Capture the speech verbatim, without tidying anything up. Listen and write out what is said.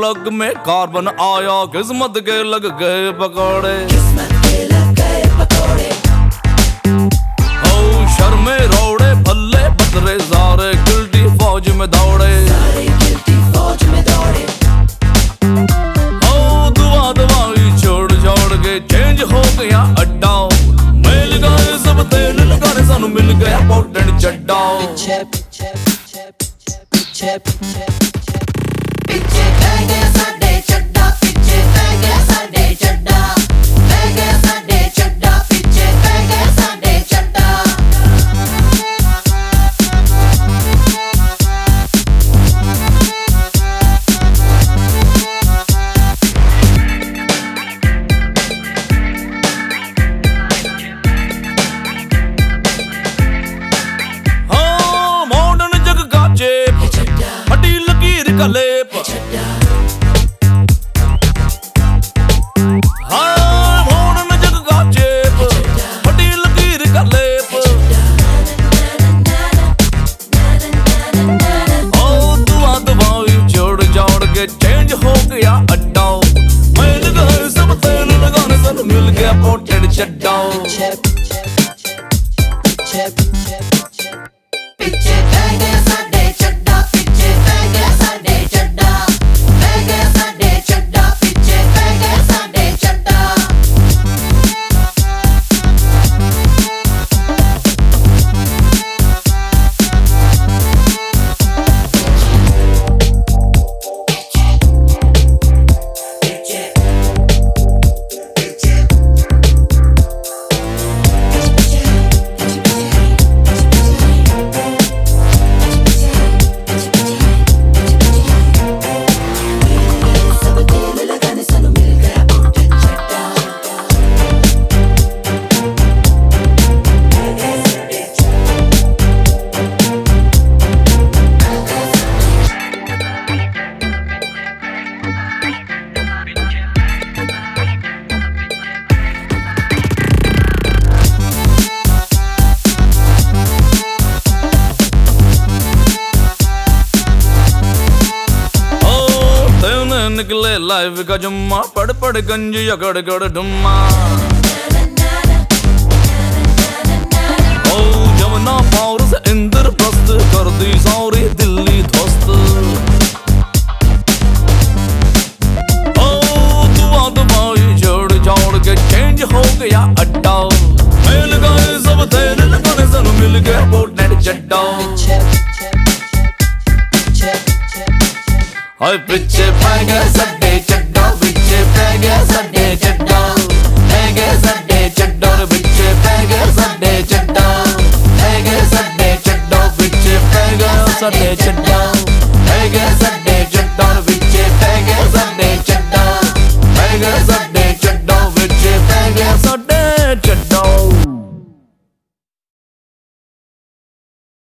Plug में carbon आया, किस्मत के लग गए पकौड़े। किस्मत के लग गए पकौड़े। ओ शर्मे रोड़े भल्ले बदरे सारे गिल्टी फौज में दौड़े, सारे गिल्टी फौज में दौड़े। ओ दुआ दवाई छोड़ छोड़ के चेंज हो गया अड्डा, मिल गए सब तेल लगाने सानू मिल गया पोटेंट चड्डा। पीछे पीछे पीछे पीछे पीछे पीछे पै गया साडे चड्डा, पीछे पै गया साडे चड्डा, पै गया साडे चड्डा, पीछे पै गया साडे चड्डा। हाँ मॉडर्न जग का चेप, फटी लकीर का लेप। हाँ मॉडर्न जग का चेप, फटी लकीर का लेप। ओ दुआ दवाई जोड़ जोड़ के चेंज हो गया अड्डा, मिल गए सब तेल लगाने सन मिल गया पोटेंट चड्डा। पीछे पीछे पीछे पीछे पीछे पीछे पै गया साडे चड्डा, पीछे पै गया साडे चड्डा, पै गया साडे चड्डा, पीछे पै गया साडे चड्डा। सब तेल लगाने सानू मिल गया पोटेंट चड्डा। ओ तेने निकले लाइव का जुम्मा, पड़ पड़ गंज यगड़ गड़ डुम्मा। ओ जमुना पार से इंद्रप्रस्थ कर दी सारी दिल्ली ध्वस्त। ओ दुआ दवाई जोड़ जोड़ के चेंज हो गया अड्डा, मिल गए सब तेल लगाने सानू मिल गया पोटेंट चड्डा। पीछे पीछे पीछे पीछे पीछे हाय पिछे पै गया साडे चड्डा, पिछे पै गया साडे चड्डा, पै गया साडे चड्डा, पिछे पै गया साडे चड्डा, पै गया साडे चड्डा, पिछे पै गया साडे चड्डा, पै गया साडे